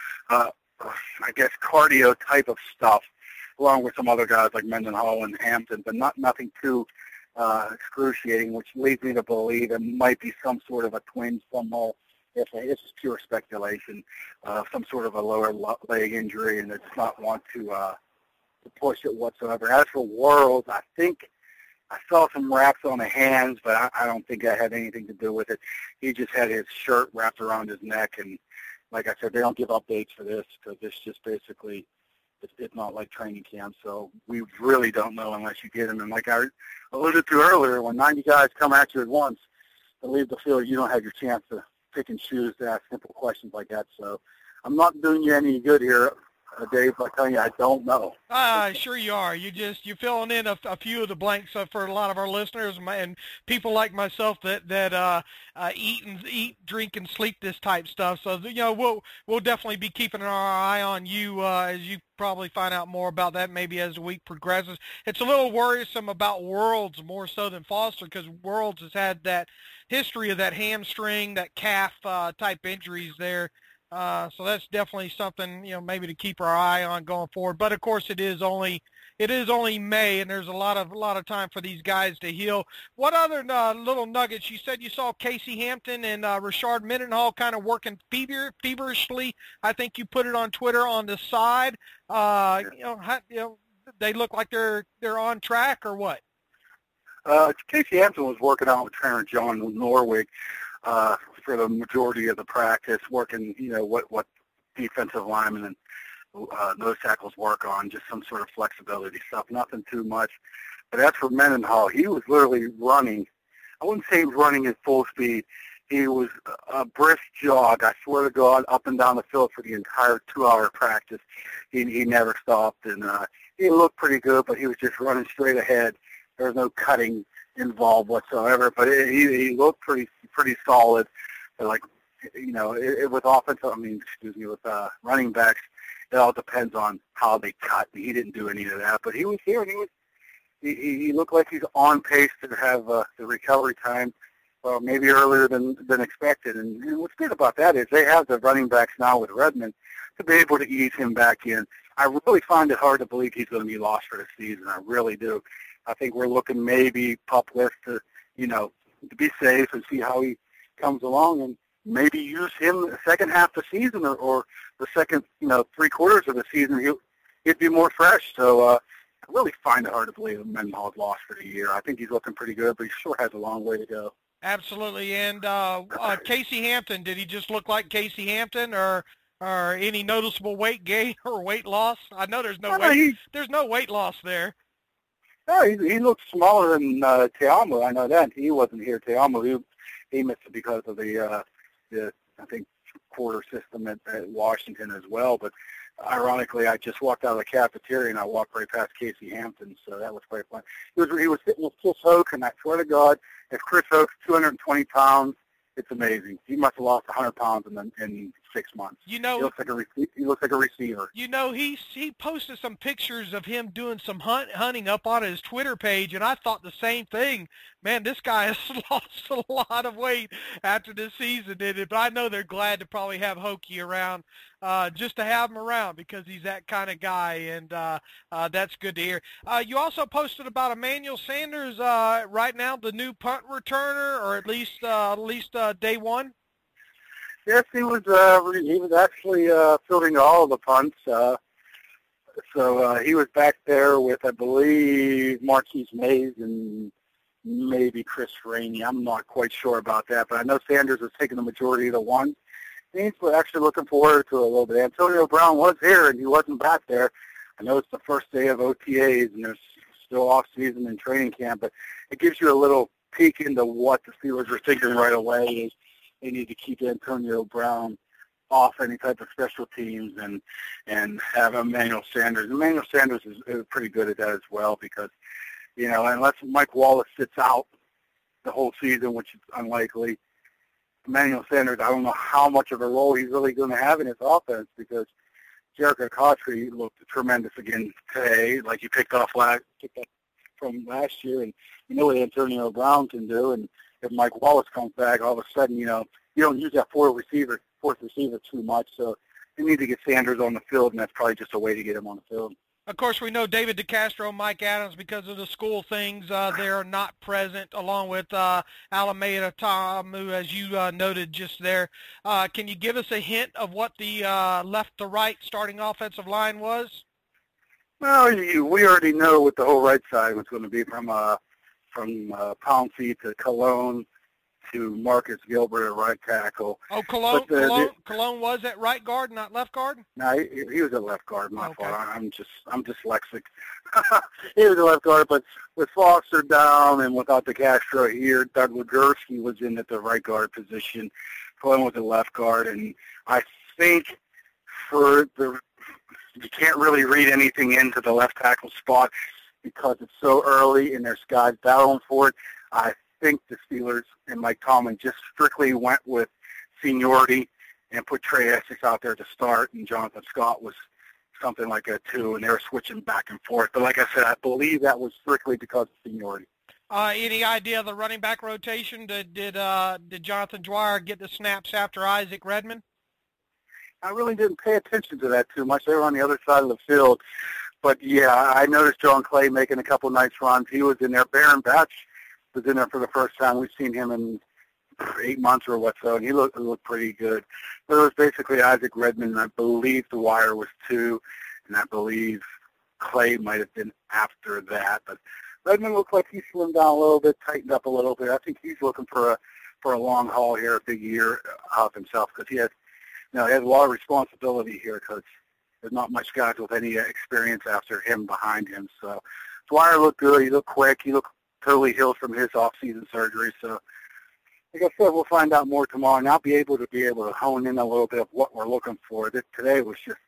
I guess, cardio type of stuff, along with some other guys like Mendenhall and Hampton, but nothing too excruciating, which leads me to believe it might be some sort of a twinge somewhere. This is pure speculation, some sort of a lower leg injury, and they just not want to push it whatsoever. As for Worlds, I think I saw some wraps on the hands, but I don't think that had anything to do with it. He just had his shirt wrapped around his neck, and like I said, they don't give updates for this because it's just basically, it's not like training camp, so we really don't know unless you get them. And like I alluded to earlier, when 90 guys come at you at once to leave the field, you don't have your chance to pick and choose to ask simple questions like that. So I'm not doing you any good here, Dave, by telling you I don't know. Sure you are. You're filling in a few of the blanks for a lot of our listeners and people like myself that eat, drink, and sleep this type stuff. So we'll definitely be keeping our eye on you as you probably find out more about that maybe as the week progresses. It's a little worrisome about Worlds more so than Foster because Worlds has had that history of that hamstring, that calf type injuries there. So that's definitely something, maybe to keep our eye on going forward. But of course, it is only May, and there's a lot of time for these guys to heal. What other little nuggets? You said you saw Casey Hampton and Rashard Mendenhall kind of working feverishly. I think you put it on Twitter on the side. They look like they're on track, or what? Casey Hampton was working out with trainer John Norwig for the majority of the practice, working, what defensive linemen and nose tackles work on, just some sort of flexibility stuff, nothing too much. But as for Mendenhall, he was literally running. I wouldn't say he was running at full speed. He was a brisk jog, I swear to God, up and down the field for the entire 2-hour practice. He never stopped, and he looked pretty good, but he was just running straight ahead. There was no cutting involved whatsoever, but he looked pretty solid. Like, with offensive, with running backs, it all depends on how they cut. He didn't do any of that, but he was here, and he looked like he's on pace to have the recovery time maybe earlier than expected. And what's good about that is they have the running backs now with Redmond to be able to ease him back in. I really find it hard to believe he's going to be lost for the season. I really do. I think we're looking maybe pup list to be safe and see how he comes along, and maybe use him the second half of the season or the second, 3/4 of the season. He'd be more fresh. So I really find it hard to believe Mendenhall's lost for the year. I think he's looking pretty good, but he sure has a long way to go. Absolutely. And Casey Hampton, did he just look like Casey Hampton, or any noticeable weight gain or weight loss? I know there's no weight loss there. No, he looks smaller than Te'amu. I know that. He wasn't here. Te'amu, he missed it because of the I think quarter system at Washington as well. But ironically, I just walked out of the cafeteria and I walked right past Casey Hampton, so that was quite fun. He was sitting with Chris Hoke, and I swear to God, if Chris Hoke's 220 pounds, it's amazing. He must have lost 100 pounds in 6 months. He looks like a receiver. He posted some pictures of him doing some hunting up on his Twitter page, and I thought the same thing. Man, this guy has lost a lot of weight after this season, did it? But I know they're glad to probably have Hokie around, just to have him around, because he's that kind of guy, and that's good to hear. You also posted about Emmanuel Sanders right now, the new punt returner, or at least day one. Yes, he was actually fielding all of the punts. So he was back there with, I believe, Marquise Mays and maybe Chris Rainey. I'm not quite sure about that, but I know Sanders was taking the majority of the ones. He's actually looking forward to it a little bit. Antonio Brown was here, and he wasn't back there. I know it's the first day of OTAs, and there's still off-season and training camp, but it gives you a little peek into what the Steelers are thinking right away is they need to keep Antonio Brown off any type of special teams and have Emmanuel Sanders. Emmanuel Sanders is pretty good at that as well because, unless Mike Wallace sits out the whole season, which is unlikely, Emmanuel Sanders, I don't know how much of a role he's really going to have in his offense because Jericho Cotchery looked tremendous again today, like he picked up from last year, and what Antonio Brown can do. And if Mike Wallace comes back, all of a sudden, you don't use that fourth receiver too much. So you need to get Sanders on the field, and that's probably just a way to get him on the field. Of course, we know David DeCastro and Mike Adams, because of the school things, they're not present, along with Alameda Tamu, as you noted just there. Can you give us a hint of what the left-to-right starting offensive line was? Well, we already know what the whole right side was going to be from Pouncey to Cologne to Marcus Gilbert at right tackle. Oh, Cologne was at right guard, not left guard? No, he was at left guard. My okay. fault. I'm dyslexic. He was a left guard, but with Foster down and without DeCastro here, Doug Legursky was in at the right guard position. Cologne was at left guard, and I think you can't really read anything into the left tackle spot because it's so early and there's guys battling for it. I think the Steelers and Mike Tomlin just strictly went with seniority and put Trey Essex out there to start, and Jonathan Scott was something like a 2, and they were switching back and forth. But like I said, I believe that was strictly because of seniority. Any idea of the running back rotation? Did Jonathan Dwyer get the snaps after Isaac Redmond? I really didn't pay attention to that too much. They were on the other side of the field. But, yeah, I noticed John Clay making a couple nice runs. He was in there. Baron Batch was in there for the first time. We've seen him in 8 months or what so, and he looked pretty good. But it was basically Isaac Redmond, and I believe Dwyer was 2, and I believe Clay might have been after that. But Redmond looked like he slimmed down a little bit, tightened up a little bit. I think he's looking for a long haul here, a big year out of himself, because he has a lot of responsibility here because there's not much guys with any experience after him behind him. So Dwyer looked good. He looked quick. He looked totally healed from his off-season surgery. So like I said, we'll find out more tomorrow, and I'll be able to hone in a little bit of what we're looking for. Today was just,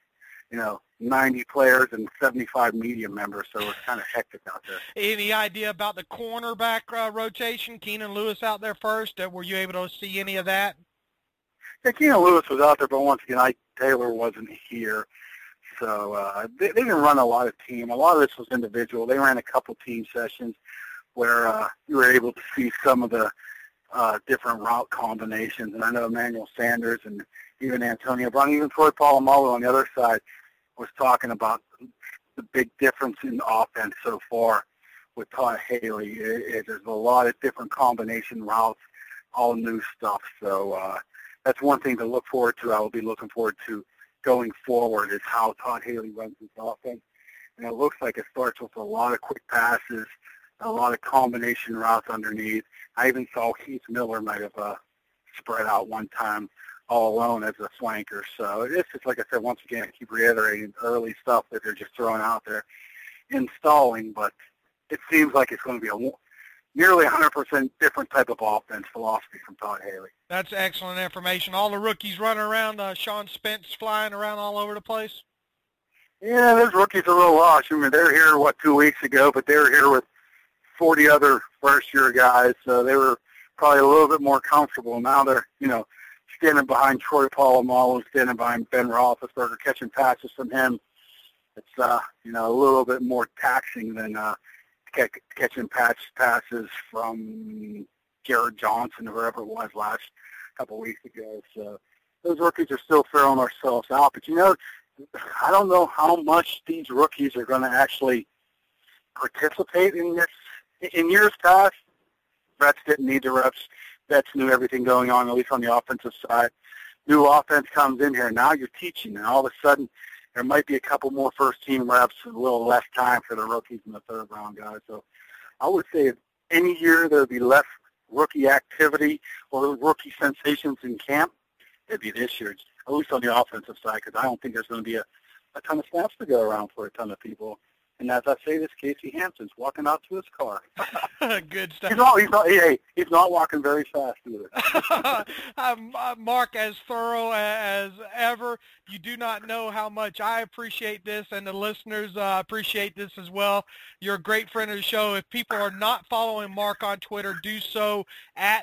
90 players and 75 media members, so it's kind of hectic out there. Any idea about the cornerback rotation? Keenan Lewis out there first. Were you able to see any of that? Yeah, Keenan Lewis was out there, but once again, Ike Taylor wasn't here. So they didn't run a lot of team. A lot of this was individual. They ran a couple team sessions where you were able to see some of the different route combinations. And I know Emmanuel Sanders and even Antonio Brown, even Troy Polamalu on the other side was talking about the big difference in offense so far with Todd Haley. There's a lot of different combination routes, all new stuff. So that's one thing to look forward to. I will be looking forward to going forward is how Todd Haley runs his offense. And it looks like it starts with a lot of quick passes, a lot of combination routes underneath. I even saw Heath Miller might have spread out one time all alone as a flanker. So it's just, like I said, once again, I keep reiterating early stuff that they're just throwing out there, installing, but it seems like it's going to be a nearly 100% different type of offense philosophy from Todd Haley. That's excellent information. All the rookies running around, Sean Spence flying around all over the place? Yeah, those rookies are a little lost. I mean, they were here, 2 weeks ago, but they were here with 40 other first-year guys, so they were probably a little bit more comfortable. Now they're, standing behind Troy Polamalu, standing behind Ben Roethlisberger, catching passes from him. It's, a little bit more taxing than catching passes from Garrett Johnson or whoever it was last couple of weeks ago. So those rookies are still throwing ourselves out. But, I don't know how much these rookies are going to actually participate in this. In years past, vets didn't need the reps. Vets knew everything going on, at least on the offensive side. New offense comes in here. Now you're teaching, and all of a sudden there might be a couple more first-team reps and a little less time for the rookies and the third-round guys. So I would say if any year there would be less rookie activity or rookie sensations in camp, it'd be this year, at least on the offensive side, because I don't think there's going to be a ton of snaps to go around for a ton of people. And as I say this, Casey Hampton's walking out to his car. Good stuff. He's not walking very fast either. Mark, as thorough as ever. You do not know how much I appreciate this, and the listeners appreciate this as well. You're a great friend of the show. If people are not following Mark on Twitter, do so at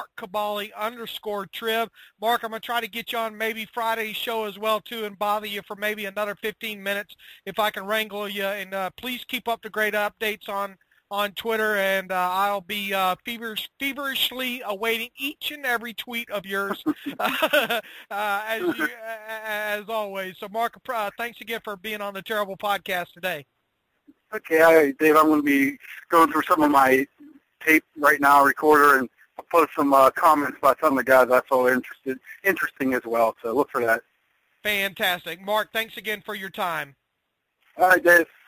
@MarkCaballi_Trib. Mark, I'm going to try to get you on maybe Friday's show as well, too, and bother you for maybe another 15 minutes if I can wrangle you. And please keep up the great updates on Twitter, and I'll be feverishly awaiting each and every tweet of yours as always. So, Mark, thanks again for being on the Terrible Podcast today. Okay, Dave, I'm going to be going through some of my tape right now, recorder, and I'll post some comments about some of the guys I saw interesting as well. So look for that. Fantastic. Mark, thanks again for your time. All right, Dave.